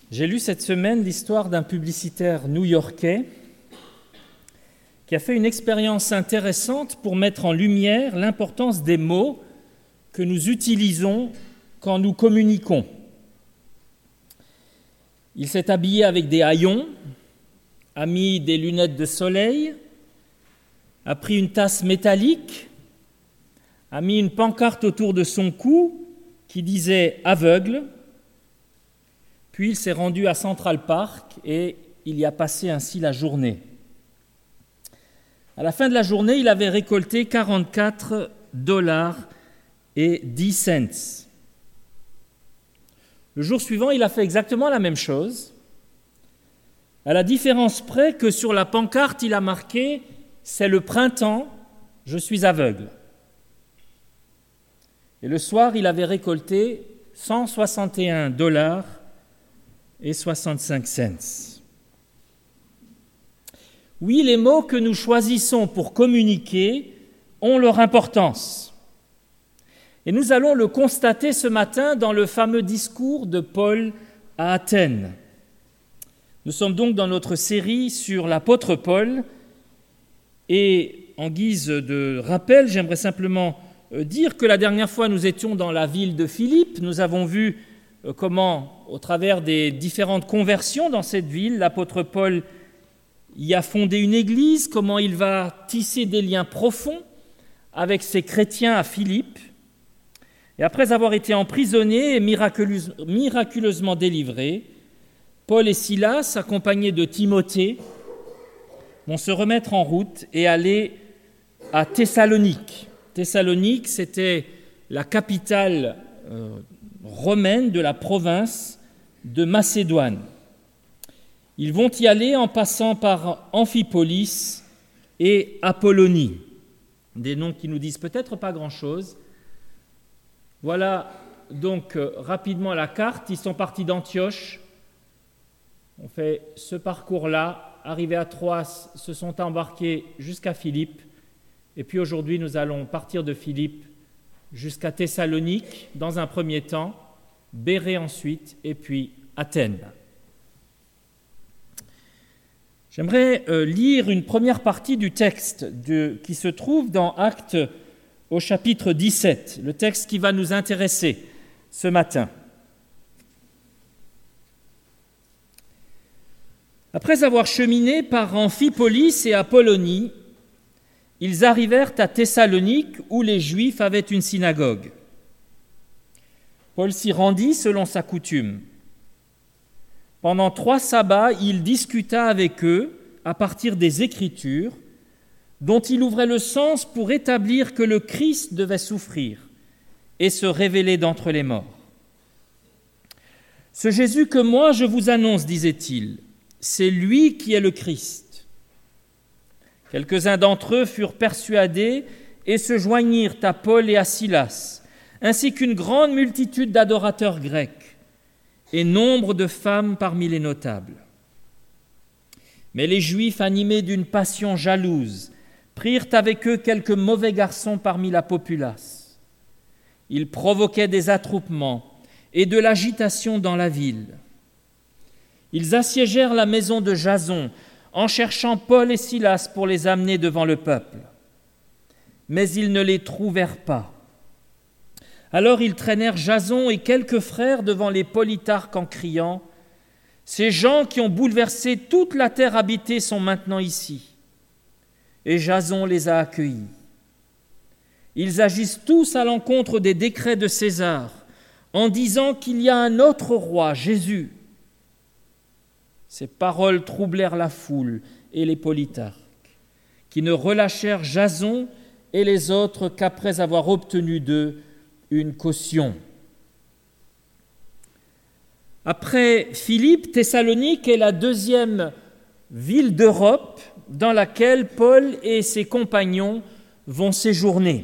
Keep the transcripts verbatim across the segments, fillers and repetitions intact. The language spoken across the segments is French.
J'ai lu cette semaine l'histoire d'un publicitaire new-yorkais qui a fait une expérience intéressante pour mettre en lumière l'importance des mots que nous utilisons quand nous communiquons. Il s'est habillé avec des haillons, a mis des lunettes de soleil, a pris une tasse métallique, a mis une pancarte autour de son cou qui disait « aveugle », puis il s'est rendu à Central Park et il y a passé ainsi la journée. À la fin de la journée, il avait récolté quarante-quatre dollars et dix cents. Le jour suivant, il a fait exactement la même chose, à la différence près que sur la pancarte, il a marqué « C'est le printemps, je suis aveugle ». Et le soir, il avait récolté cent soixante et un dollars et soixante-cinq cents. Oui, les mots que nous choisissons pour communiquer ont leur importance. Et nous allons le constater ce matin dans le fameux discours de Paul à Athènes. Nous sommes donc dans notre série sur l'apôtre Paul. Et en guise de rappel, j'aimerais simplement dire que la dernière fois, nous étions dans la ville de Philippe. Nous avons vu comment, au travers des différentes conversions dans cette ville, l'apôtre Paul y a fondé une église, comment il va tisser des liens profonds avec ces chrétiens à Philippe. Et après avoir été emprisonnés et miraculeuse, miraculeusement délivrés, Paul et Silas, accompagnés de Timothée, vont se remettre en route et aller à Thessalonique. Thessalonique, c'était la capitale euh, romaine de la province de Macédoine. Ils vont y aller en passant par Amphipolis et Apollonie, des noms qui nous disent peut-être pas grand-chose. Voilà donc euh, rapidement la carte. Ils sont partis d'Antioche. On fait ce parcours-là. Arrivés à Troas, se sont embarqués jusqu'à Philippe. Et puis aujourd'hui, nous allons partir de Philippe jusqu'à Thessalonique dans un premier temps, Bérée ensuite, et puis Athènes. J'aimerais euh, lire une première partie du texte de, qui se trouve dans Actes au chapitre dix-sept, le texte qui va nous intéresser ce matin. Après avoir cheminé par Amphipolis et Apollonie, ils arrivèrent à Thessalonique où les Juifs avaient une synagogue. Paul s'y rendit selon sa coutume. Pendant trois sabbats, il discuta avec eux à partir des Écritures, dont il ouvrait le sens pour établir que le Christ devait souffrir et se révéler d'entre les morts. « Ce Jésus que moi je vous annonce, disait-il, c'est lui qui est le Christ. » Quelques-uns d'entre eux furent persuadés et se joignirent à Paul et à Silas, ainsi qu'une grande multitude d'adorateurs grecs et nombre de femmes parmi les notables. Mais les Juifs, animés d'une passion jalouse, prirent avec eux quelques mauvais garçons parmi la populace. Ils provoquaient des attroupements et de l'agitation dans la ville. Ils assiégèrent la maison de Jason en cherchant Paul et Silas pour les amener devant le peuple. Mais ils ne les trouvèrent pas. Alors ils traînèrent Jason et quelques frères devant les politarques en criant « Ces gens qui ont bouleversé toute la terre habitée sont maintenant ici. » Et Jason les a accueillis. Ils agissent tous à l'encontre des décrets de César en disant qu'il y a un autre roi, Jésus. Ces paroles troublèrent la foule et les politarques, qui ne relâchèrent Jason et les autres qu'après avoir obtenu d'eux une caution. Après Philippe, Thessalonique est la deuxième ville d'Europe dans laquelle Paul et ses compagnons vont séjourner.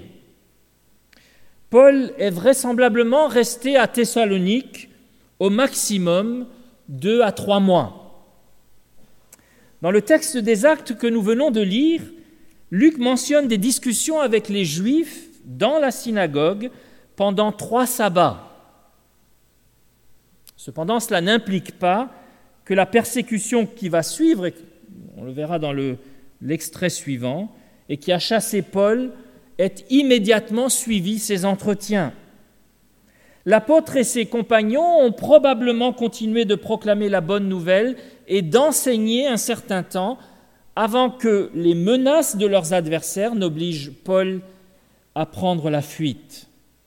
Paul est vraisemblablement resté à Thessalonique au maximum deux à trois mois. Dans le texte des Actes que nous venons de lire, Luc mentionne des discussions avec les Juifs dans la synagogue pendant trois sabbats. Cependant, cela n'implique pas que la persécution qui va suivre, et on le verra dans le, l'extrait suivant, et qui a chassé Paul, ait immédiatement suivi ces entretiens. L'apôtre et ses compagnons ont probablement continué de proclamer la bonne nouvelle et d'enseigner un certain temps avant que les menaces de leurs adversaires n'obligent Paul à prendre la fuite.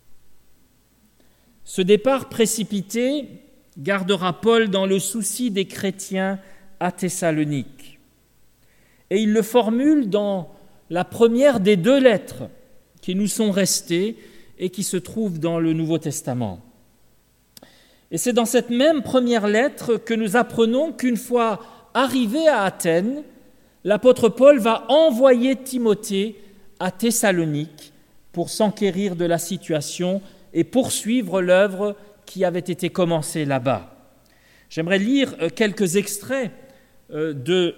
Ce départ précipité gardera Paul dans le souci des chrétiens à Thessalonique. Et il le formule dans la première des deux lettres qui nous sont restées et qui se trouvent dans le Nouveau Testament. Et c'est dans cette même première lettre que nous apprenons qu'une fois arrivé à Athènes, l'apôtre Paul va envoyer Timothée à Thessalonique pour s'enquérir de la situation et poursuivre l'œuvre qui avait été commencée là-bas. J'aimerais lire quelques extraits de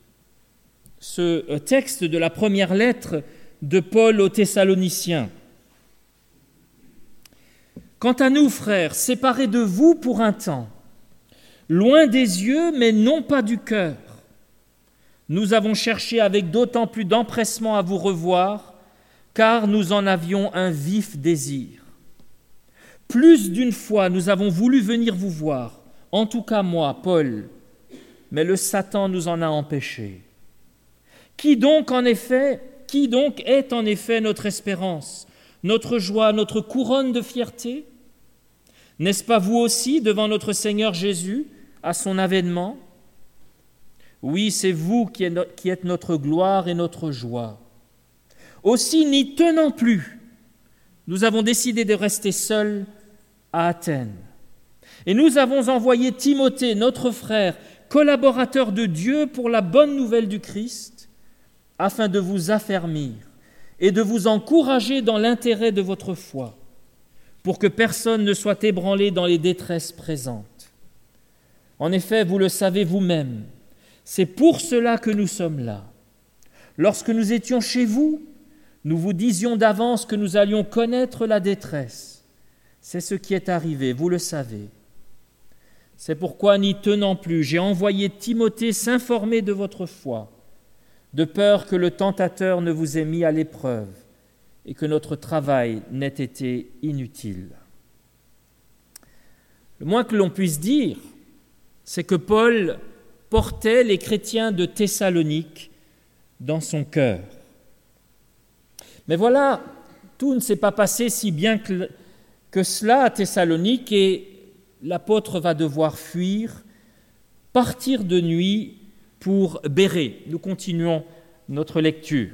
ce texte de la première lettre de Paul aux Thessaloniciens. « Quant à nous, frères, séparés de vous pour un temps, loin des yeux, mais non pas du cœur, nous avons cherché avec d'autant plus d'empressement à vous revoir, car nous en avions un vif désir. Plus d'une fois, nous avons voulu venir vous voir, en tout cas moi, Paul, mais le Satan nous en a empêchés. Qui donc, en effet, qui donc est en effet notre espérance, notre joie, notre couronne de fierté? N'est-ce pas vous aussi devant notre Seigneur Jésus, à son avènement? Oui, c'est vous qui êtes notre gloire et notre joie. Aussi, n'y tenant plus, nous avons décidé de rester seuls à Athènes. Et nous avons envoyé Timothée, notre frère, collaborateur de Dieu pour la bonne nouvelle du Christ, afin de vous affermir et de vous encourager dans l'intérêt de votre foi, pour que personne ne soit ébranlé dans les détresses présentes. En effet, vous le savez vous-même, c'est pour cela que nous sommes là. Lorsque nous étions chez vous, nous vous disions d'avance que nous allions connaître la détresse. C'est ce qui est arrivé, vous le savez. C'est pourquoi, n'y tenant plus, j'ai envoyé Timothée s'informer de votre foi, de peur que le tentateur ne vous ait mis à l'épreuve et que notre travail n'ait été inutile. Le moins que l'on puisse dire, c'est que Paul portait les chrétiens de Thessalonique dans son cœur. Mais voilà, tout ne s'est pas passé si bien que, que cela à Thessalonique et l'apôtre va devoir fuir, partir de nuit pour Bérée. Nous continuons notre lecture.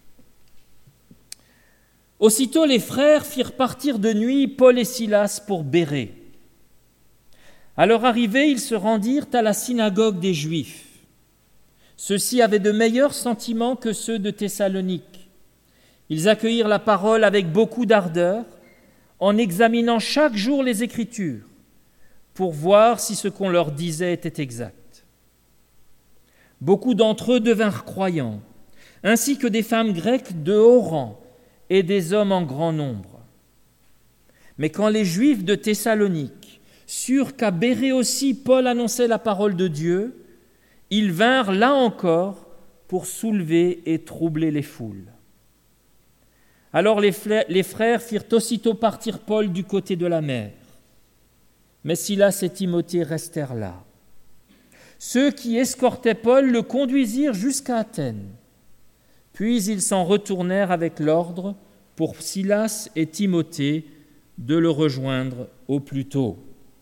Aussitôt les frères firent partir de nuit Paul et Silas pour Bérée. À leur arrivée, ils se rendirent à la synagogue des Juifs. Ceux-ci avaient de meilleurs sentiments que ceux de Thessalonique. Ils accueillirent la parole avec beaucoup d'ardeur, en examinant chaque jour les Écritures, pour voir si ce qu'on leur disait était exact. Beaucoup d'entre eux devinrent croyants, ainsi que des femmes grecques de haut rang et des hommes en grand nombre. Mais quand les Juifs de Thessalonique surent qu'à Bérée aussi Paul annonçait la parole de Dieu, ils vinrent là encore pour soulever et troubler les foules. Alors les frères firent aussitôt partir Paul du côté de la mer, mais Silas et Timothée restèrent là. Ceux qui escortaient Paul le conduisirent jusqu'à Athènes. Puis ils s'en retournèrent avec l'ordre pour Silas et Timothée de le rejoindre au plus tôt.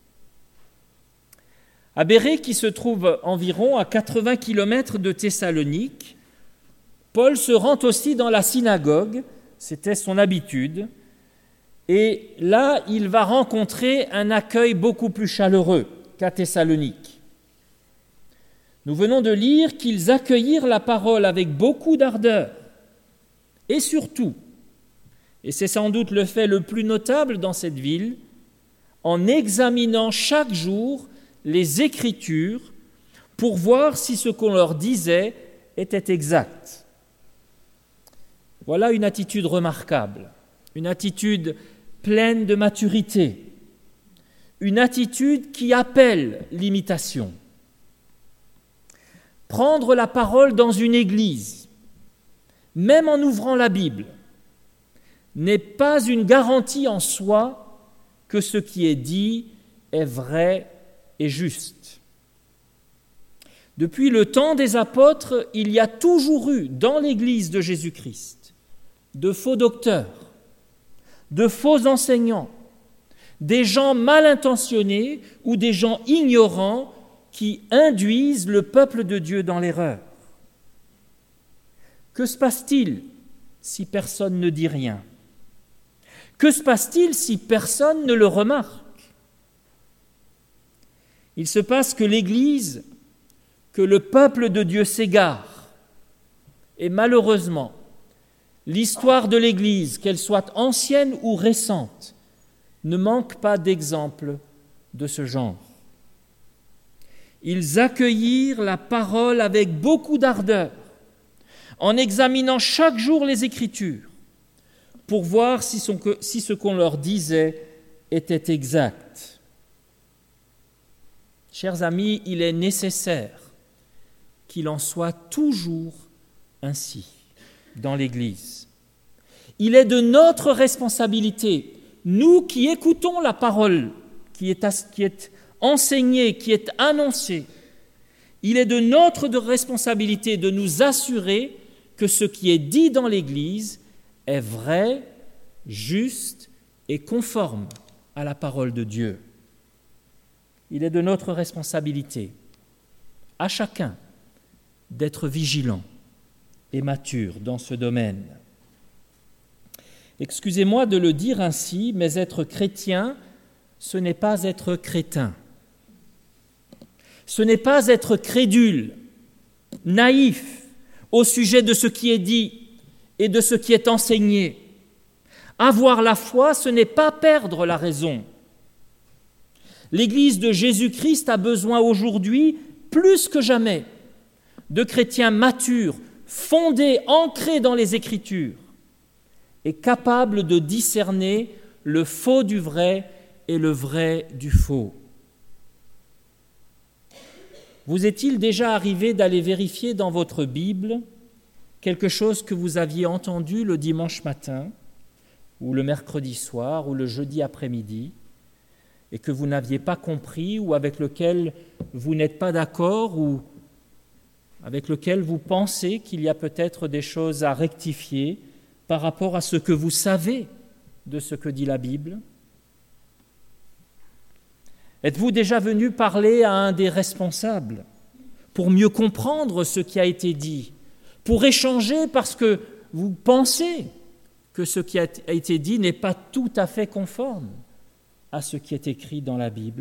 À Bérée, qui se trouve environ à quatre-vingts kilomètres de Thessalonique, Paul se rend aussi dans la synagogue, c'était son habitude, et là, il va rencontrer un accueil beaucoup plus chaleureux qu'à Thessalonique. Nous venons de lire qu'ils accueillirent la parole avec beaucoup d'ardeur, et surtout, et c'est sans doute le fait le plus notable dans cette ville, en examinant chaque jour les Écritures pour voir si ce qu'on leur disait était exact. Voilà une attitude remarquable, une attitude pleine de maturité, une attitude qui appelle l'imitation. Prendre la parole dans une église, même en ouvrant la Bible, n'est pas une garantie en soi que ce qui est dit est vrai et juste. Depuis le temps des apôtres, il y a toujours eu dans l'Église de Jésus-Christ de faux docteurs, de faux enseignants, des gens mal intentionnés ou des gens ignorants qui induisent le peuple de Dieu dans l'erreur. Que se passe-t-il si personne ne dit rien ? Que se passe-t-il si personne ne le remarque ? Il se passe que l'Église, que le peuple de Dieu s'égare. Et malheureusement, l'histoire de l'Église, qu'elle soit ancienne ou récente, ne manque pas d'exemples de ce genre. Ils accueillirent la parole avec beaucoup d'ardeur, en examinant chaque jour les Écritures, pour voir si, son, si ce qu'on leur disait était exact. Chers amis, il est nécessaire qu'il en soit toujours ainsi dans l'Église. Il est de notre responsabilité, nous qui écoutons la parole qui est, qui est enseignée, qui est annoncée, il est de notre responsabilité de nous assurer que ce qui est dit dans l'Église est vrai, juste et conforme à la parole de Dieu. Il est de notre responsabilité, à chacun, d'être vigilant et mature dans ce domaine. Excusez-moi de le dire ainsi, mais être chrétien, ce n'est pas être crétin. Ce n'est pas être crédule, naïf au sujet de ce qui est dit et de ce qui est enseigné. Avoir la foi, ce n'est pas perdre la raison. L'Église de Jésus-Christ a besoin aujourd'hui, plus que jamais, de chrétiens matures, fondés, ancrés dans les Écritures, et capables de discerner le faux du vrai et le vrai du faux. Vous est-il déjà arrivé d'aller vérifier dans votre Bible quelque chose que vous aviez entendu le dimanche matin, ou le mercredi soir, ou le jeudi après-midi, et que vous n'aviez pas compris, ou avec lequel vous n'êtes pas d'accord, ou avec lequel vous pensez qu'il y a peut-être des choses à rectifier par rapport à ce que vous savez de ce que dit la Bible ? Êtes-vous déjà venu parler à un des responsables pour mieux comprendre ce qui a été dit, pour échanger parce que vous pensez que ce qui a été dit n'est pas tout à fait conforme à ce qui est écrit dans la Bible ?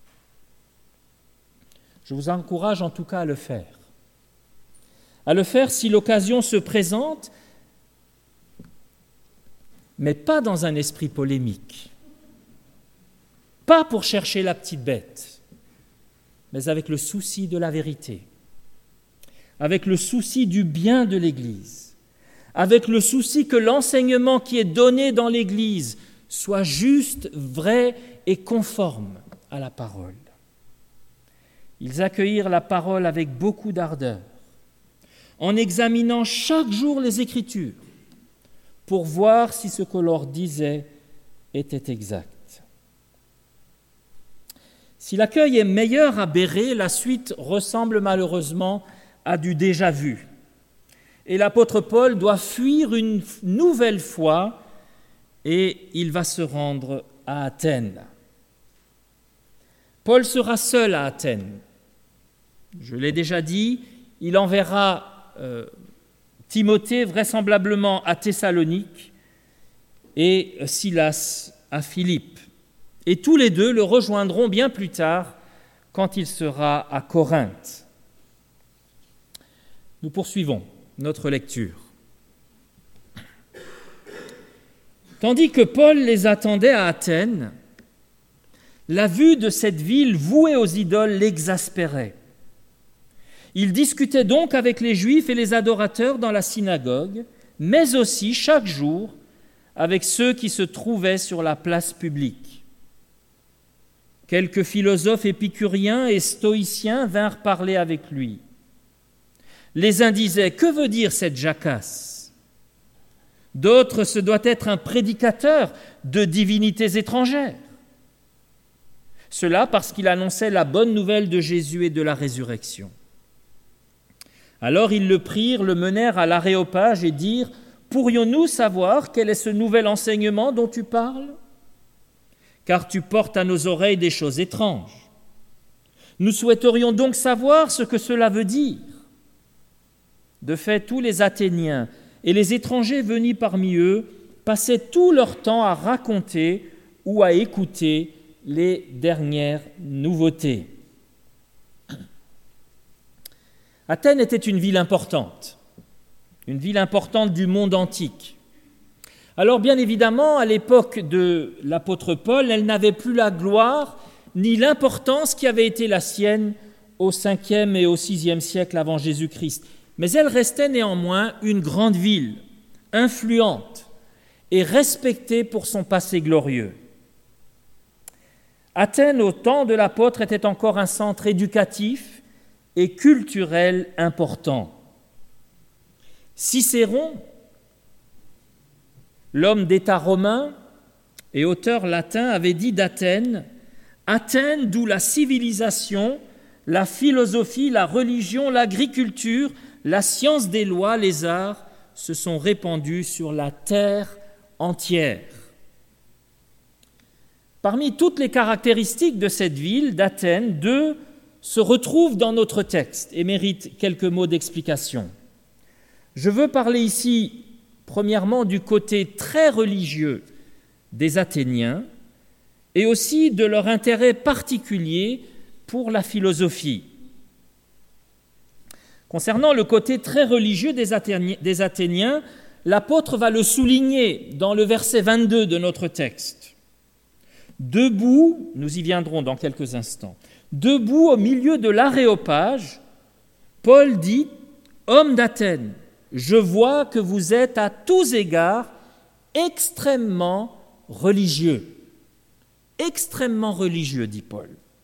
Je vous encourage en tout cas à le faire. À le faire si l'occasion se présente, mais pas dans un esprit polémique, pas pour chercher la petite bête, mais avec le souci de la vérité, avec le souci du bien de l'Église, avec le souci que l'enseignement qui est donné dans l'Église soit juste, vrai et conforme à la parole. Ils accueillirent la parole avec beaucoup d'ardeur, en examinant chaque jour les Écritures, pour voir si ce que leur disait était exact. Si l'accueil est meilleur à Bérée, la suite ressemble malheureusement à du déjà-vu. Et l'apôtre Paul doit fuir une nouvelle fois et il va se rendre à Athènes. Paul sera seul à Athènes. Je l'ai déjà dit, il enverra euh, Timothée vraisemblablement à Thessalonique et Silas à Philippe. Et tous les deux le rejoindront bien plus tard quand il sera à Corinthe. Nous poursuivons notre lecture. Tandis que Paul les attendait à Athènes, la vue de cette ville vouée aux idoles l'exaspérait. Il discutait donc avec les Juifs et les adorateurs dans la synagogue, mais aussi chaque jour avec ceux qui se trouvaient sur la place publique. quelques philosophes épicuriens et stoïciens vinrent parler avec lui. Les uns disaient « Que veut dire cette jacasse ?» D'autres « Ce doit être un prédicateur de divinités étrangères. » Cela parce qu'il annonçait la bonne nouvelle de Jésus et de la résurrection. Alors ils le prirent, le menèrent à l'Aréopage et dirent « Pourrions-nous savoir quel est ce nouvel enseignement dont tu parles ? Car tu portes à nos oreilles des choses étranges. Nous souhaiterions donc savoir ce que cela veut dire. » De fait, tous les Athéniens et les étrangers venus parmi eux passaient tout leur temps à raconter ou à écouter les dernières nouveautés. Athènes était une ville importante, une ville importante du monde antique. Alors bien évidemment, à l'époque de l'apôtre Paul, elle n'avait plus la gloire ni l'importance qui avait été la sienne au cinquième et au sixième siècle avant Jésus-Christ. Mais elle restait néanmoins une grande ville, influente et respectée pour son passé glorieux. Athènes, au temps de l'apôtre, était encore un centre éducatif et culturel important. Cicéron, l'homme d'État romain et auteur latin, avait dit d'Athènes « Athènes d'où la civilisation, la philosophie, la religion, l'agriculture, la science des lois, les arts se sont répandus sur la terre entière. » Parmi toutes les caractéristiques de cette ville, d'Athènes, deux se retrouvent dans notre texte et méritent quelques mots d'explication. Je veux parler ici, premièrement, du côté très religieux des Athéniens et aussi de leur intérêt particulier pour la philosophie. Concernant le côté très religieux des Athéniens, l'apôtre va le souligner dans le verset vingt-deux de notre texte. Debout, nous y viendrons dans quelques instants, debout au milieu de l'Aréopage, Paul dit « Homme d'Athènes, je vois que vous êtes à tous égards extrêmement religieux. » Extrêmement religieux, dit Paul.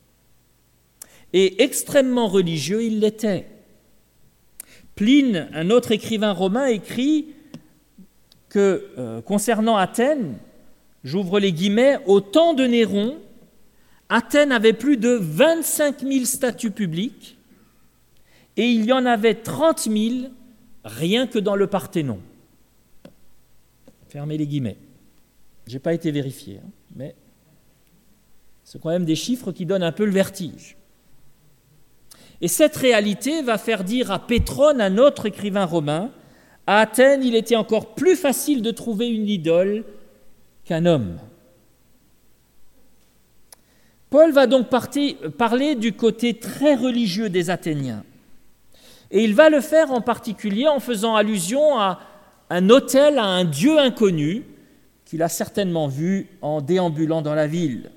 Et extrêmement religieux, il l'était. Pline, un autre écrivain romain, écrit que euh, concernant Athènes, j'ouvre les guillemets, au temps de Néron, Athènes avait plus de vingt-cinq mille statues publiques et il y en avait trente mille rien que dans le Parthénon. Fermez les guillemets. Je n'ai pas été vérifié, hein, mais c'est quand même des chiffres qui donnent un peu le vertige. Et cette réalité va faire dire à Pétrone, un autre écrivain romain, à Athènes, il était encore plus facile de trouver une idole qu'un homme. Paul va donc partir, parler du côté très religieux des Athéniens. Et il va le faire en particulier en faisant allusion à un autel, à un dieu inconnu qu'il a certainement vu en déambulant dans la ville.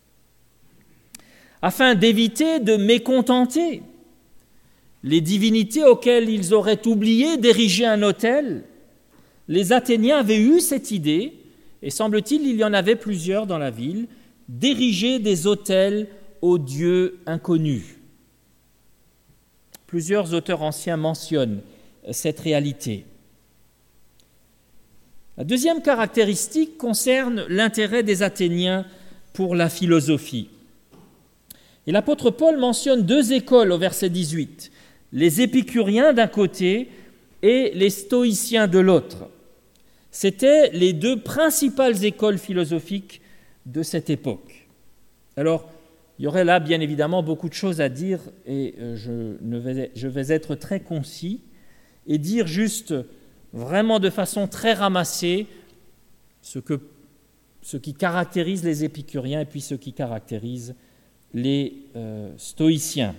Afin d'éviter de mécontenter les divinités auxquelles ils auraient oublié d'ériger un autel, les Athéniens avaient eu cette idée, et semble-t-il, il y en avait plusieurs dans la ville, d'ériger des autels aux dieux inconnus. Plusieurs auteurs anciens mentionnent cette réalité. La deuxième caractéristique concerne l'intérêt des Athéniens pour la philosophie. Et l'apôtre Paul mentionne deux écoles au verset dix-huit, les épicuriens d'un côté et les stoïciens de l'autre. C'étaient les deux principales écoles philosophiques de cette époque. Alors, il y aurait là bien évidemment beaucoup de choses à dire et je, ne vais, je vais être très concis et dire juste vraiment de façon très ramassée ce, que, ce qui caractérise les épicuriens et puis ce qui caractérise les euh, stoïciens.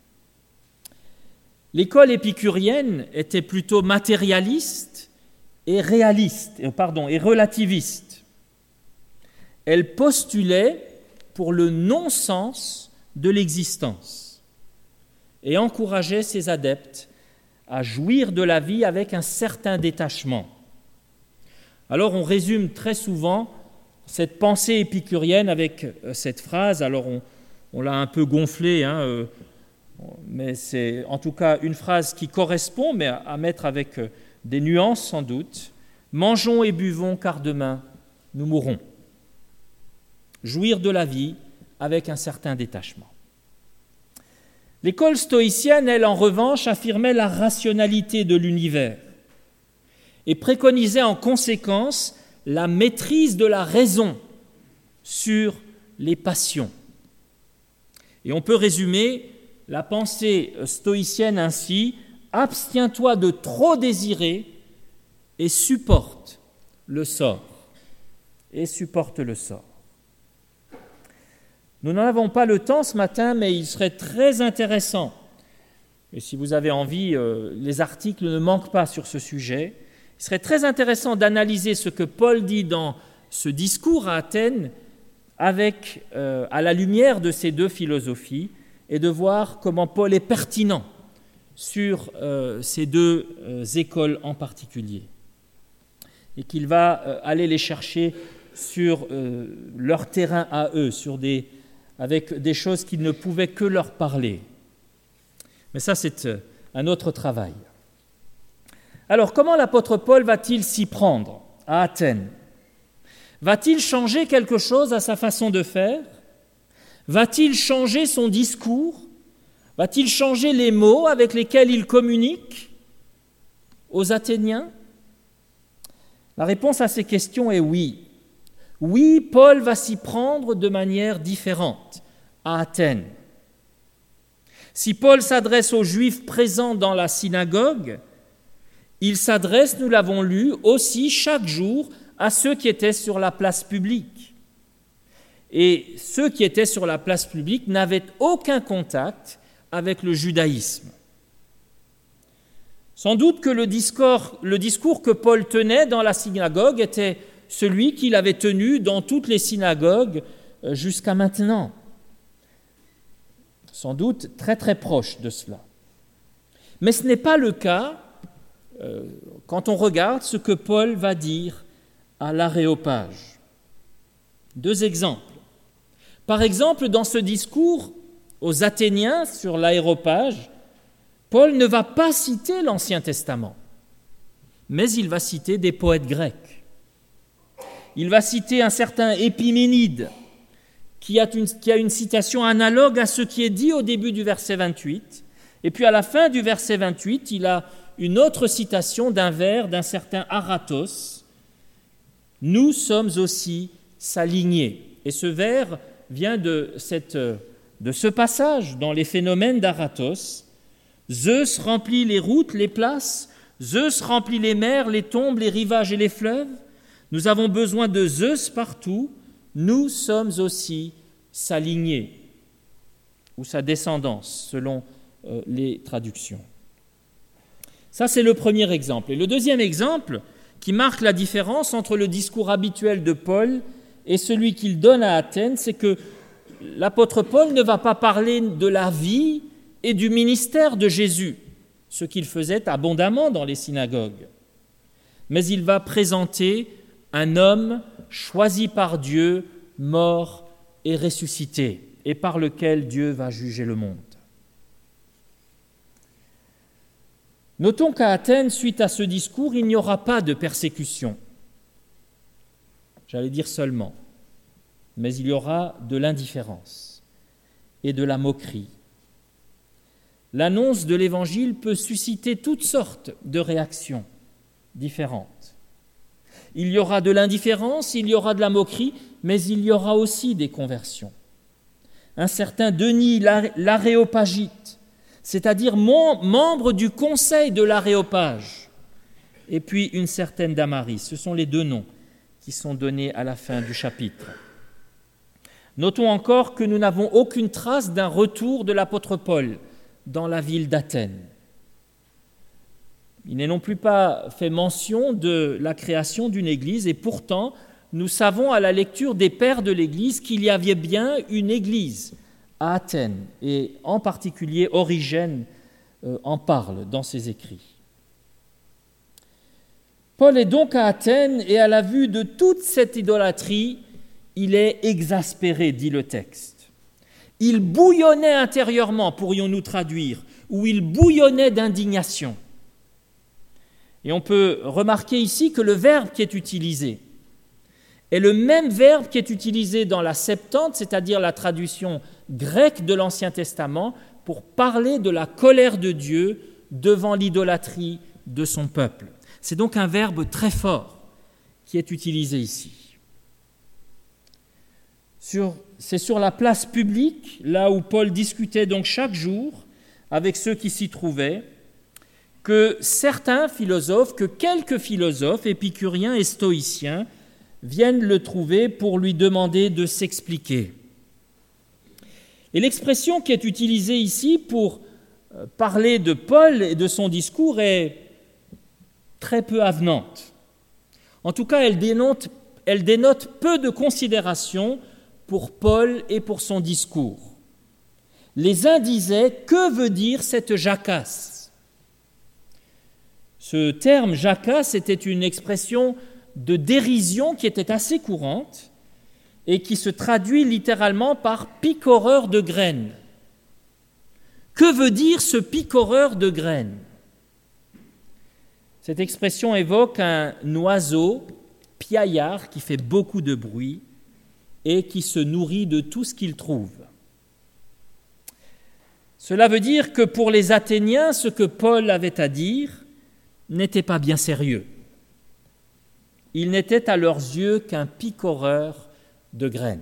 L'école épicurienne était plutôt matérialiste et réaliste, pardon, et relativiste. Elle postulait pour le non-sens de l'existence et encourageait ses adeptes à jouir de la vie avec un certain détachement. Alors on résume très souvent cette pensée épicurienne avec cette phrase, alors on, on l'a un peu gonflé, hein, euh, mais c'est en tout cas une phrase qui correspond, mais à, à mettre avec euh, des nuances sans doute. « Mangeons et buvons, car demain, nous mourrons. » Jouir de la vie avec un certain détachement. L'école stoïcienne, elle, en revanche, affirmait la rationalité de l'univers et préconisait en conséquence la maîtrise de la raison sur les passions. Et on peut résumer la pensée stoïcienne ainsi: abstiens-toi de trop désirer et supporte le sort. Et supporte le sort. Nous n'en avons pas le temps ce matin, mais il serait très intéressant, et si vous avez envie, euh, les articles ne manquent pas sur ce sujet, il serait très intéressant d'analyser ce que Paul dit dans ce discours à Athènes avec, euh, à la lumière de ces deux philosophies, et de voir comment Paul est pertinent sur euh, ces deux euh, écoles en particulier, et qu'il va euh, aller les chercher sur euh, leur terrain à eux, sur des, avec des choses qui ne pouvaient que leur parler. Mais ça, c'est euh, un autre travail. Alors, comment l'apôtre Paul va-t-il s'y prendre à Athènes ? Va-t-il changer quelque chose à sa façon de faire ? Va-t-il changer son discours ? Va-t-il changer les mots avec lesquels il communique aux Athéniens ? La réponse à ces questions est oui. Oui, Paul va s'y prendre de manière différente à Athènes. Si Paul s'adresse aux Juifs présents dans la synagogue, il s'adresse, nous l'avons lu, aussi chaque jour à ceux qui étaient sur la place publique. Et ceux qui étaient sur la place publique n'avaient aucun contact avec le judaïsme. Sans doute que le discours, le discours que Paul tenait dans la synagogue était celui qu'il avait tenu dans toutes les synagogues jusqu'à maintenant. Sans doute très très proche de cela. Mais ce n'est pas le cas euh, quand on regarde ce que Paul va dire à l'Aréopage. Deux exemples. Par exemple, dans ce discours aux Athéniens sur l'Aréopage, Paul ne va pas citer l'Ancien Testament, mais il va citer des poètes grecs. Il va citer un certain Épiménide, qui a, une, qui a une citation analogue à ce qui est dit au début du verset vingt-huit. Et puis à la fin du verset vingt-huit, il a une autre citation d'un vers d'un certain Aratos. « Nous sommes aussi sa lignée ». Et ce vers vient de, cette, de ce passage dans les phénomènes d'Aratos. « Zeus remplit les routes, les places, Zeus remplit les mers, les tombes, les rivages et les fleuves. Nous avons besoin de Zeus partout, nous sommes aussi sa lignée, ou sa descendance, selon euh, les traductions. » Ça, c'est le premier exemple. Et le deuxième exemple, qui marque la différence entre le discours habituel de Paul et celui qu'il donne à Athènes, c'est que l'apôtre Paul ne va pas parler de la vie et du ministère de Jésus, ce qu'il faisait abondamment dans les synagogues, mais il va présenter un homme choisi par Dieu, mort et ressuscité, et par lequel Dieu va juger le monde. Notons qu'à Athènes, suite à ce discours, il n'y aura pas de persécution. J'allais dire seulement, mais il y aura de l'indifférence et de la moquerie. L'annonce de l'Évangile peut susciter toutes sortes de réactions différentes. Il y aura de l'indifférence, il y aura de la moquerie, mais il y aura aussi des conversions. Un certain Denis l'Aréopagite, c'est-à-dire membre du conseil de l'Aréopage, et puis une certaine Damaris. Ce sont les deux noms qui sont donnés à la fin du chapitre. Notons encore que nous n'avons aucune trace d'un retour de l'apôtre Paul dans la ville d'Athènes. Il n'est non plus pas fait mention de la création d'une église, et pourtant, nous savons à la lecture des pères de l'église qu'il y avait bien une église à Athènes, et en particulier Origène euh, en parle dans ses écrits. Paul est donc à Athènes, et à la vue de toute cette idolâtrie, il est exaspéré, dit le texte. Il bouillonnait intérieurement, pourrions-nous traduire, ou il bouillonnait d'indignation. Et on peut remarquer ici que le verbe qui est utilisé est le même verbe qui est utilisé dans la Septante, c'est-à-dire la traduction grecque de l'Ancien Testament, pour parler de la colère de Dieu devant l'idolâtrie de son peuple. C'est donc un verbe très fort qui est utilisé ici. Sur, c'est sur la place publique, là où Paul discutait donc chaque jour avec ceux qui s'y trouvaient, que certains philosophes, que quelques philosophes épicuriens et stoïciens viennent le trouver pour lui demander de s'expliquer. Et l'expression qui est utilisée ici pour parler de Paul et de son discours est très peu avenante. En tout cas, elle dénote, elle dénote peu de considération pour Paul et pour son discours. Les uns disaient « Que veut dire cette jacasse ?» Ce terme « jacasse » était une expression de dérision qui était assez courante et qui se traduit littéralement par « picoreur de graines ». Que veut dire ce picoreur de graines ? Cette expression évoque un oiseau piaillard qui fait beaucoup de bruit et qui se nourrit de tout ce qu'il trouve. Cela veut dire que pour les Athéniens, ce que Paul avait à dire n'était pas bien sérieux. Il n'était à leurs yeux qu'un picoreur de graines.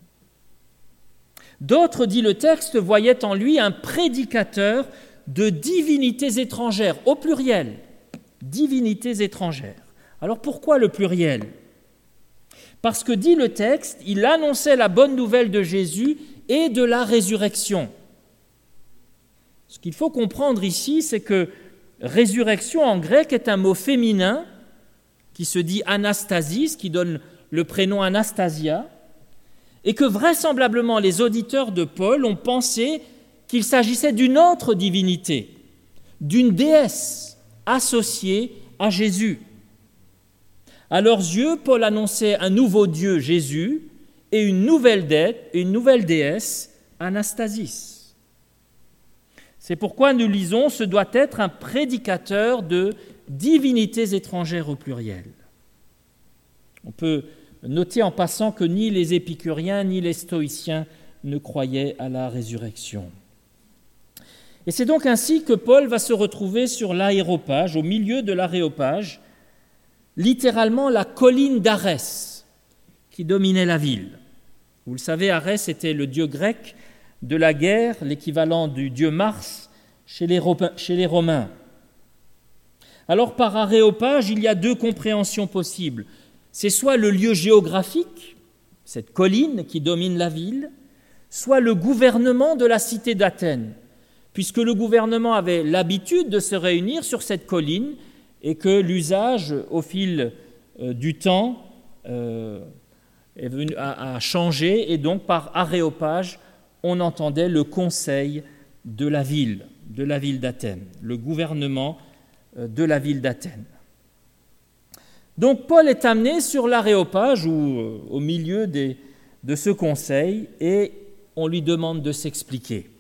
D'autres, dit le texte, voyaient en lui un prédicateur de divinités étrangères, au pluriel, divinités étrangères. Alors pourquoi le pluriel ? Parce que, dit le texte, il annonçait la bonne nouvelle de Jésus et de la résurrection. Ce qu'il faut comprendre ici, c'est que résurrection en grec est un mot féminin qui se dit anastasis, qui donne le prénom Anastasia, et que vraisemblablement les auditeurs de Paul ont pensé qu'il s'agissait d'une autre divinité, d'une déesse associée à Jésus. À leurs yeux, Paul annonçait un nouveau Dieu, Jésus, et une nouvelle, dette, une nouvelle déesse, Anastasis. C'est pourquoi nous lisons « Ce doit être un prédicateur de divinités étrangères au pluriel ». On peut noter en passant que ni les épicuriens ni les stoïciens ne croyaient à la résurrection. Et c'est donc ainsi que Paul va se retrouver sur l'aréopage, au milieu de l'aréopage, littéralement la colline d'Arès, qui dominait la ville. Vous le savez, Arès était le dieu grec de la guerre, l'équivalent du dieu Mars chez les Romains. Alors, par aréopage, il y a deux compréhensions possibles. C'est soit le lieu géographique, cette colline qui domine la ville, soit le gouvernement de la cité d'Athènes, puisque le gouvernement avait l'habitude de se réunir sur cette colline et que l'usage, au fil euh, du temps, euh, est venu, a, a changé, et donc par aréopage, on entendait le conseil de la ville, de la ville d'Athènes, le gouvernement euh, de la ville d'Athènes. Donc Paul est amené sur l'aréopage, ou euh, au milieu des, de ce conseil, et on lui demande de s'expliquer.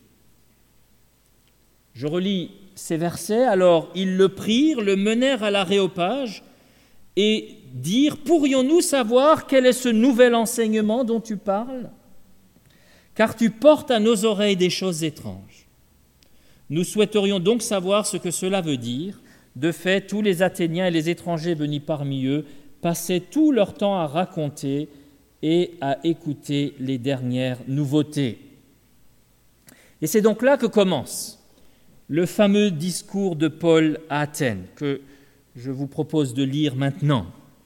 Je relis ces versets. Alors ils le prirent, le menèrent à l'aréopage et dirent « Pourrions-nous savoir quel est ce nouvel enseignement dont tu parles ? Car tu portes à nos oreilles des choses étranges. Nous souhaiterions donc savoir ce que cela veut dire. De fait, tous les Athéniens et les étrangers venus parmi eux passaient tout leur temps à raconter et à écouter les dernières nouveautés. » Et c'est donc là que commence le fameux discours de Paul à Athènes, que je vous propose de lire maintenant.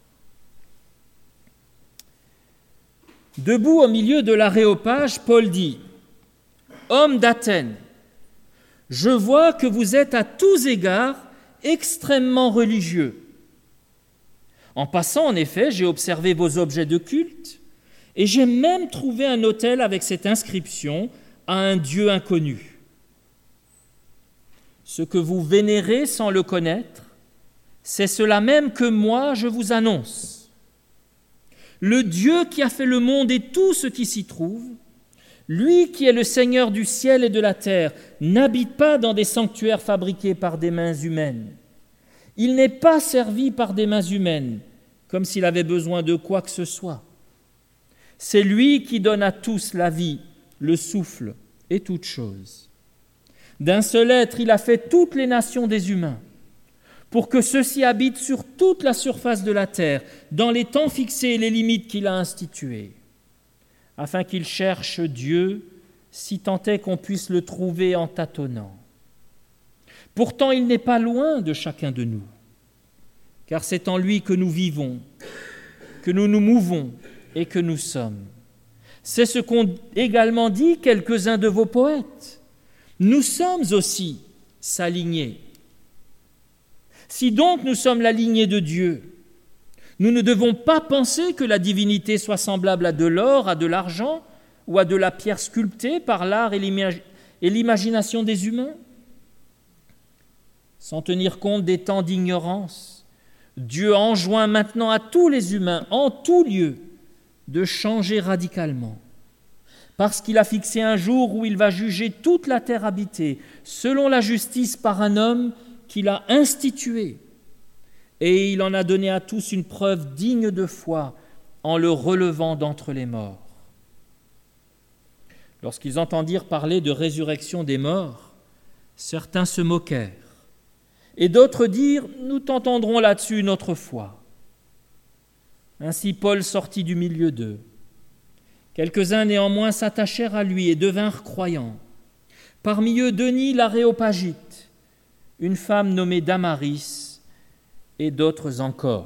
Debout au milieu de l'aréopage, Paul dit « Hommes d'Athènes, je vois que vous êtes à tous égards extrêmement religieux. En passant, en effet, j'ai observé vos objets de culte et j'ai même trouvé un autel avec cette inscription à un Dieu inconnu. Ce que vous vénérez sans le connaître, c'est cela même que moi je vous annonce. Le Dieu qui a fait le monde et tout ce qui s'y trouve, Lui qui est le Seigneur du ciel et de la terre n'habite pas dans des sanctuaires fabriqués par des mains humaines. Il n'est pas servi par des mains humaines, comme s'il avait besoin de quoi que ce soit. C'est lui qui donne à tous la vie, le souffle et toutes choses. D'un seul être, il a fait toutes les nations des humains, pour que ceux-ci habitent sur toute la surface de la terre, dans les temps fixés et les limites qu'il a instituées, afin qu'il cherche Dieu, si tant est qu'on puisse le trouver en tâtonnant. Pourtant, il n'est pas loin de chacun de nous, car c'est en lui que nous vivons, que nous nous mouvons et que nous sommes. C'est ce qu'ont également dit quelques-uns de vos poètes. Nous sommes aussi sa lignée. Si donc nous sommes la lignée de Dieu, nous ne devons pas penser que la divinité soit semblable à de l'or, à de l'argent ou à de la pierre sculptée par l'art et l'imagination des humains. Sans tenir compte des temps d'ignorance, Dieu enjoint maintenant à tous les humains, en tout lieu, de changer radicalement, parce qu'il a fixé un jour où il va juger toute la terre habitée, selon la justice par un homme qu'il a institué, et il en a donné à tous une preuve digne de foi en le relevant d'entre les morts. Lorsqu'ils entendirent parler de résurrection des morts, certains se moquèrent, et d'autres dirent « Nous t'entendrons là-dessus une autre fois ». Ainsi Paul sortit du milieu d'eux. Quelques-uns néanmoins s'attachèrent à lui et devinrent croyants. Parmi eux Denis l'Aréopagite, une femme nommée Damaris et d'autres encore.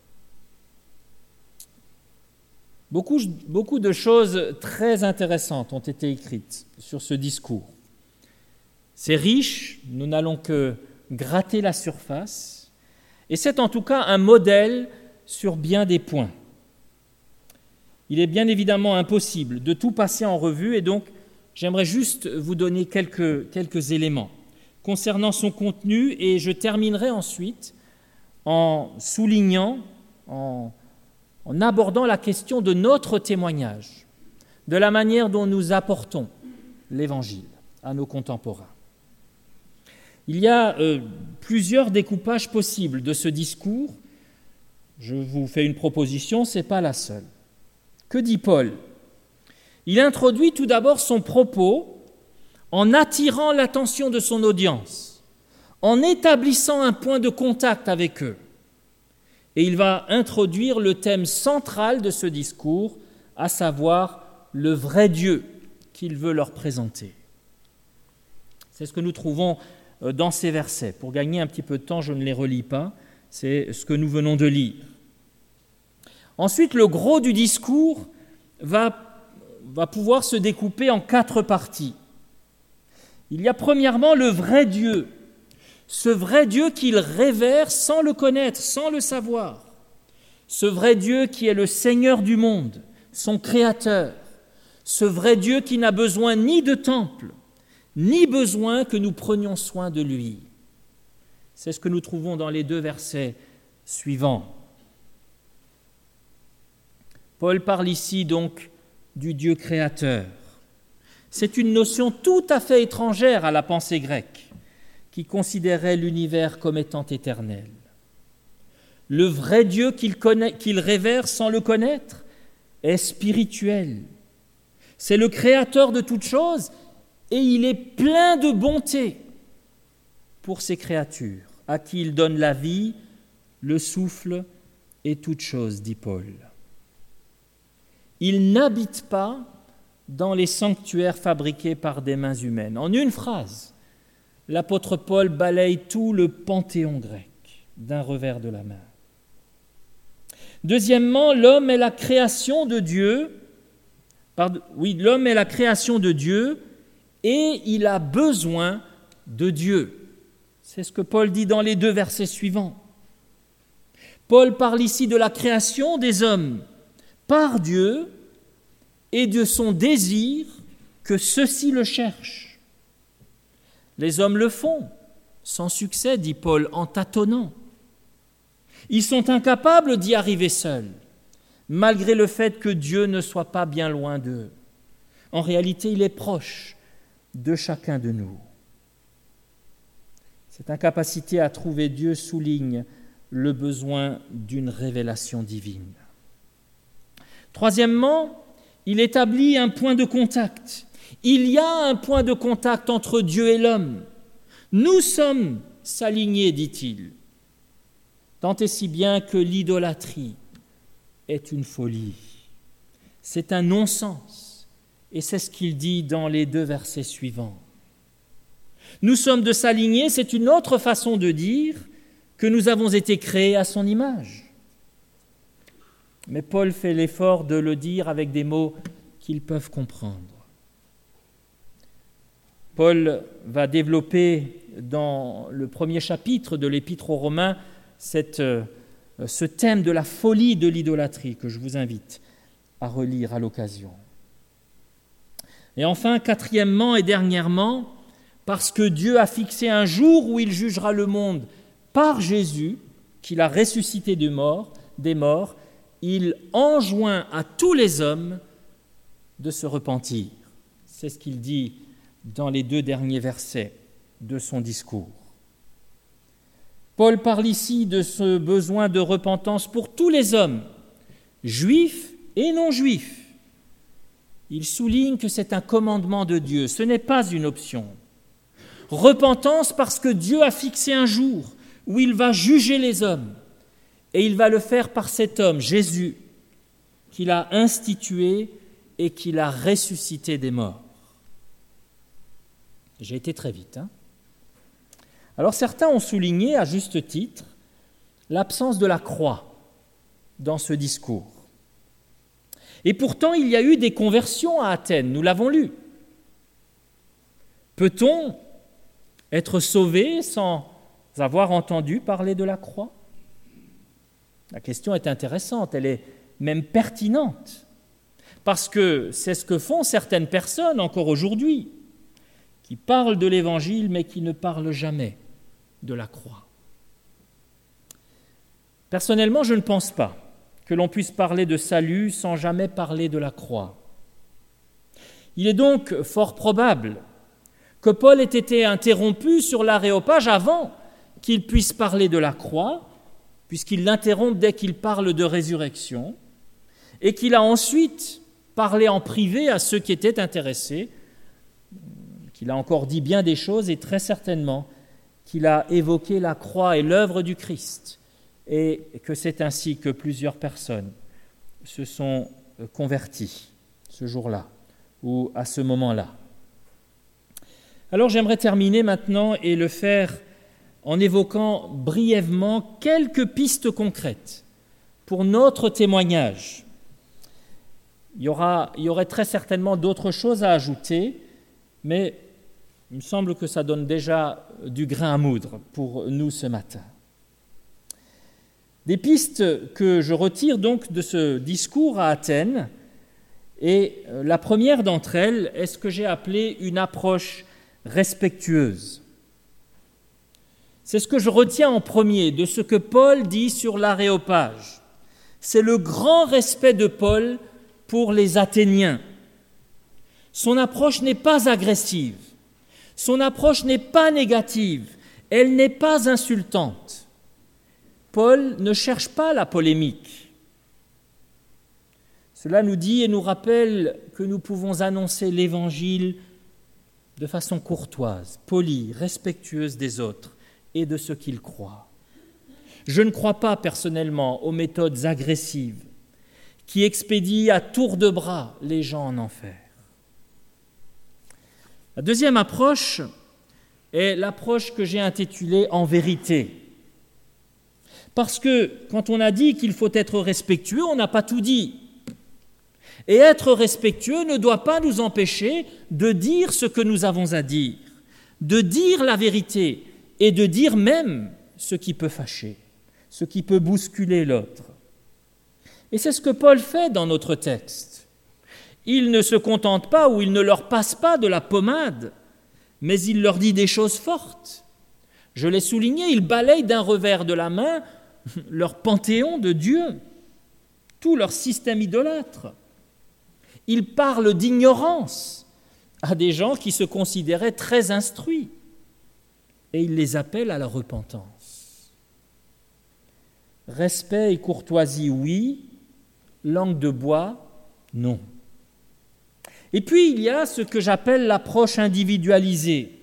Beaucoup, beaucoup de choses très intéressantes ont été écrites sur ce discours. C'est riche, nous n'allons que gratter la surface, et c'est en tout cas un modèle sur bien des points. Il est bien évidemment impossible de tout passer en revue, et donc j'aimerais juste vous donner quelques, quelques éléments concernant son contenu, et je terminerai ensuite en soulignant, en, en abordant la question de notre témoignage, de la manière dont nous apportons l'Évangile à nos contemporains. Il y a euh, plusieurs découpages possibles de ce discours. Je vous fais une proposition, ce n'est pas la seule. Que dit Paul ? Il introduit tout d'abord son propos en attirant l'attention de son audience, en établissant un point de contact avec eux. Et il va introduire le thème central de ce discours, à savoir le vrai Dieu qu'il veut leur présenter. C'est ce que nous trouvons dans ces versets. Pour gagner un petit peu de temps, je ne les relis pas, c'est ce que nous venons de lire. Ensuite, le gros du discours va, va pouvoir se découper en quatre parties. Il y a premièrement le vrai Dieu, ce vrai Dieu qu'il révère sans le connaître, sans le savoir, ce vrai Dieu qui est le Seigneur du monde, son Créateur, ce vrai Dieu qui n'a besoin ni de temple, ni besoin que nous prenions soin de lui. C'est ce que nous trouvons dans les deux versets suivants. Paul parle ici donc du Dieu créateur. C'est une notion tout à fait étrangère à la pensée grecque, qui considérait l'univers comme étant éternel. Le vrai Dieu qu'il connaît, qu'il révère sans le connaître est spirituel. C'est le créateur de toutes choses et il est plein de bonté pour ses créatures, à qui il donne la vie, le souffle et toutes choses, dit Paul. Il n'habite pas dans les sanctuaires fabriqués par des mains humaines. En une phrase, l'apôtre Paul balaye tout le panthéon grec d'un revers de la main. Deuxièmement, l'homme est la création de Dieu. Pardon, oui, l'homme est la création de Dieu et il a besoin de Dieu. C'est ce que Paul dit dans les deux versets suivants. Paul parle ici de la création des hommes par Dieu et de son désir que ceux-ci le cherchent. Les hommes le font, sans succès, dit Paul, en tâtonnant. Ils sont incapables d'y arriver seuls, malgré le fait que Dieu ne soit pas bien loin d'eux, En réalité, il est proche de chacun de nous. Cette incapacité à trouver Dieu souligne le besoin d'une révélation divine. Troisièmement, il établit un point de contact. Il y a un point de contact entre Dieu et l'homme. Nous sommes s'aligner, dit-il, tant et si bien que l'idolâtrie est une folie. C'est un non-sens, et c'est ce qu'il dit dans les deux versets suivants. Nous sommes de s'aligner, c'est une autre façon de dire que nous avons été créés à son image. Mais Paul fait l'effort de le dire avec des mots qu'ils peuvent comprendre. Paul va développer dans le premier chapitre de l'Épître aux Romains cette, ce thème de la folie de l'idolâtrie que je vous invite à relire à l'occasion. Et enfin, quatrièmement et dernièrement, parce que Dieu a fixé un jour où il jugera le monde par Jésus, qu'il a ressuscité des morts, des morts, il enjoint à tous les hommes de se repentir. C'est ce qu'il dit dans les deux derniers versets de son discours. Paul parle ici de ce besoin de repentance pour tous les hommes, juifs et non-juifs. Il souligne que c'est un commandement de Dieu, ce n'est pas une option. Repentance parce que Dieu a fixé un jour où il va juger les hommes, et il va le faire par cet homme, Jésus, qu'il a institué et qu'il a ressuscité des morts. J'ai été très vite. Hein ? Alors certains ont souligné, à juste titre, l'absence de la croix dans ce discours. Et pourtant, il y a eu des conversions à Athènes, nous l'avons lu. Peut-on être sauvé sans avoir entendu parler de la croix ? La question est intéressante, elle est même pertinente, parce que c'est ce que font certaines personnes encore aujourd'hui, qui parlent de l'Évangile mais qui ne parlent jamais de la croix. Personnellement, je ne pense pas que l'on puisse parler de salut sans jamais parler de la croix. Il est donc fort probable que Paul ait été interrompu sur l'Aréopage avant qu'il puisse parler de la croix, puisqu'il l'interrompt dès qu'il parle de résurrection, et qu'il a ensuite parlé en privé à ceux qui étaient intéressés, qu'il a encore dit bien des choses, et très certainement qu'il a évoqué la croix et l'œuvre du Christ, et que c'est ainsi que plusieurs personnes se sont converties ce jour-là, ou à ce moment-là. Alors j'aimerais terminer maintenant et le faire en évoquant brièvement quelques pistes concrètes pour notre témoignage. Il y aura, il y aurait très certainement d'autres choses à ajouter, mais il me semble que ça donne déjà du grain à moudre pour nous ce matin. Des pistes que je retire donc de ce discours à Athènes, et la première d'entre elles est ce que j'ai appelé une approche respectueuse. C'est ce que je retiens en premier de ce que Paul dit sur l'Aréopage. C'est le grand respect de Paul pour les Athéniens. Son approche n'est pas agressive, son approche n'est pas négative, elle n'est pas insultante. Paul ne cherche pas la polémique. Cela nous dit et nous rappelle que nous pouvons annoncer l'Évangile de façon courtoise, polie, respectueuse des autres et de ce qu'ils croient. Je ne crois pas personnellement aux méthodes agressives qui expédient à tour de bras les gens en enfer. La deuxième approche est l'approche que j'ai intitulée « En vérité ». Parce que quand on a dit qu'il faut être respectueux, on n'a pas tout dit. Et être respectueux ne doit pas nous empêcher de dire ce que nous avons à dire, de dire la vérité et de dire même ce qui peut fâcher, ce qui peut bousculer l'autre. Et c'est ce que Paul fait dans notre texte. Il ne se contente pas ou il ne leur passe pas de la pommade, mais il leur dit des choses fortes. Je l'ai souligné, il balaye d'un revers de la main leur panthéon de Dieu, tout leur système idolâtre. Il parle d'ignorance à des gens qui se considéraient très instruits et il les appelle à la repentance. Respect et courtoisie, oui. Langue de bois, non. Et puis il y a ce que j'appelle l'approche individualisée.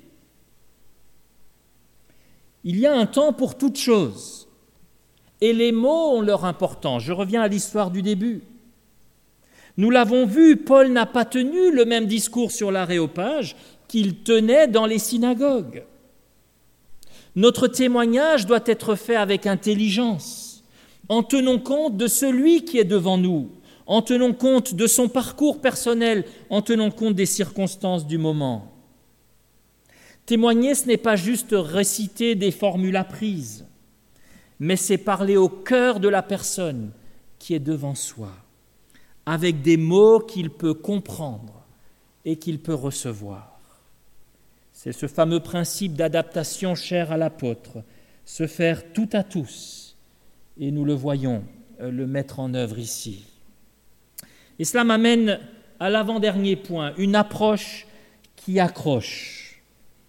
Il y a un temps pour toute chose, et les mots ont leur importance. Je reviens à l'histoire du début. Nous l'avons vu, Paul n'a pas tenu le même discours sur l'Aréopage qu'il tenait dans les synagogues. Notre témoignage doit être fait avec intelligence, en tenant compte de celui qui est devant nous, en tenant compte de son parcours personnel, en tenant compte des circonstances du moment. Témoigner, ce n'est pas juste réciter des formules apprises, mais c'est parler au cœur de la personne qui est devant soi, avec des mots qu'il peut comprendre et qu'il peut recevoir. C'est ce fameux principe d'adaptation cher à l'apôtre, se faire tout à tous, et nous le voyons le mettre en œuvre ici. Et cela m'amène à l'avant-dernier point, une approche qui accroche.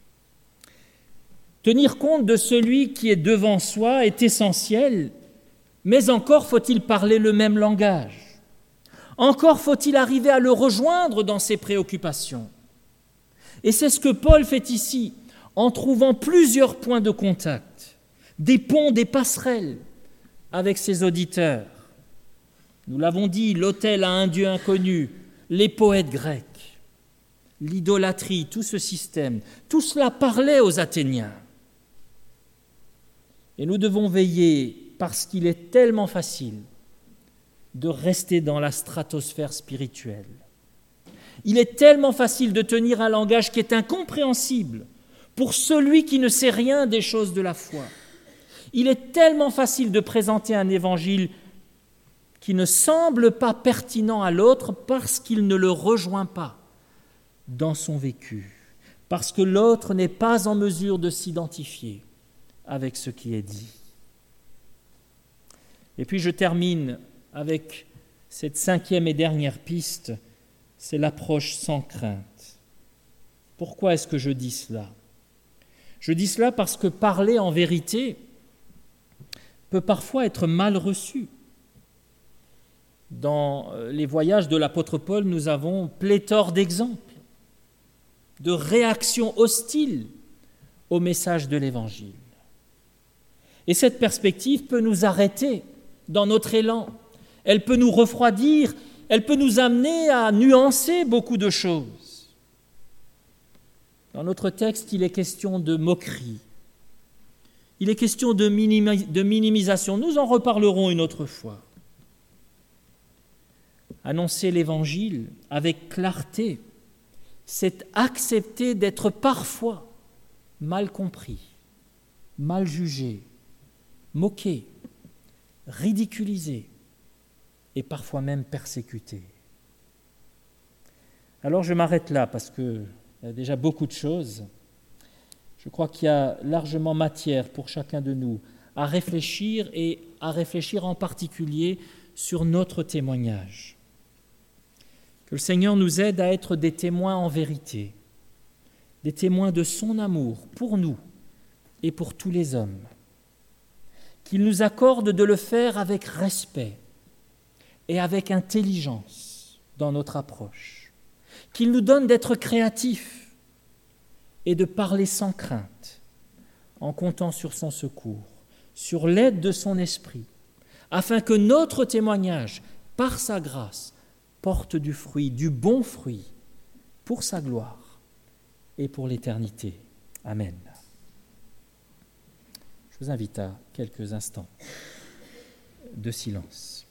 Tenir compte de celui qui est devant soi est essentiel, mais encore faut-il parler le même langage. Encore faut-il arriver à le rejoindre dans ses préoccupations. Et c'est ce que Paul fait ici, en trouvant plusieurs points de contact, des ponts, des passerelles avec ses auditeurs. Nous l'avons dit, l'autel à un Dieu inconnu, les poètes grecs, l'idolâtrie, tout ce système, tout cela parlait aux Athéniens. Et nous devons veiller, parce qu'il est tellement facile de rester dans la stratosphère spirituelle. Il est tellement facile de tenir un langage qui est incompréhensible pour celui qui ne sait rien des choses de la foi. Il est tellement facile de présenter un évangile qui ne semble pas pertinent à l'autre parce qu'il ne le rejoint pas dans son vécu, parce que l'autre n'est pas en mesure de s'identifier avec ce qui est dit. Et puis je termine avec cette cinquième et dernière piste, c'est l'approche sans crainte. Pourquoi est-ce que je dis cela ? Je dis cela parce que parler en vérité peut parfois être mal reçu. Dans les voyages de l'apôtre Paul, nous avons pléthore d'exemples, de réactions hostiles au message de l'Évangile. Et cette perspective peut nous arrêter dans notre élan, elle peut nous refroidir, elle peut nous amener à nuancer beaucoup de choses. Dans notre texte, il est question de moquerie, il est question de, minimi- de minimisation. Nous en reparlerons une autre fois. Annoncer l'Évangile avec clarté, c'est accepter d'être parfois mal compris, mal jugé, moqué, ridiculisé et parfois même persécuté. Alors je m'arrête là parce qu'il y a déjà beaucoup de choses. Je crois qu'il y a largement matière pour chacun de nous à réfléchir et à réfléchir en particulier sur notre témoignage. Que le Seigneur nous aide à être des témoins en vérité, des témoins de son amour pour nous et pour tous les hommes. Qu'il nous accorde de le faire avec respect et avec intelligence dans notre approche. Qu'il nous donne d'être créatifs et de parler sans crainte, en comptant sur son secours, sur l'aide de son esprit, afin que notre témoignage, par sa grâce, porte du fruit, du bon fruit, pour sa gloire et pour l'éternité. Amen. Je vous invite à quelques instants de silence.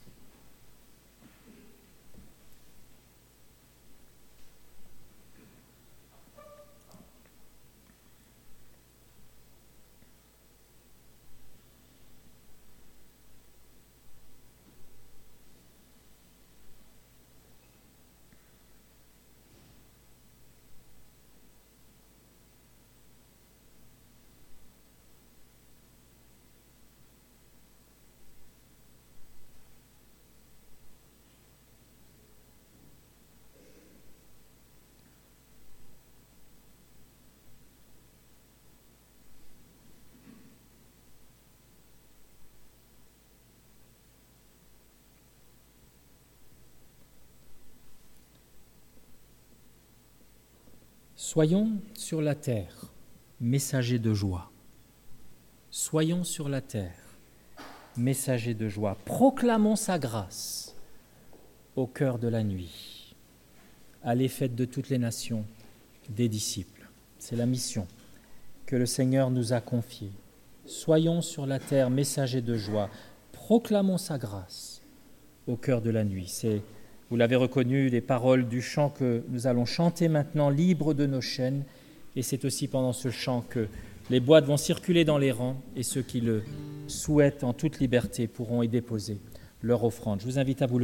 Soyons sur la terre, messagers de joie. Soyons sur la terre, messagers de joie. Proclamons sa grâce au cœur de la nuit. Allez, faites de toutes les nations des disciples. C'est la mission que le Seigneur nous a confiée. Soyons sur la terre, messagers de joie. Proclamons sa grâce au cœur de la nuit. C'est, vous l'avez reconnu, les paroles du chant que nous allons chanter maintenant, libres de nos chaînes. Et c'est aussi pendant ce chant que les boîtes vont circuler dans les rangs et ceux qui le souhaitent en toute liberté pourront y déposer leur offrande. Je vous invite à vous lever.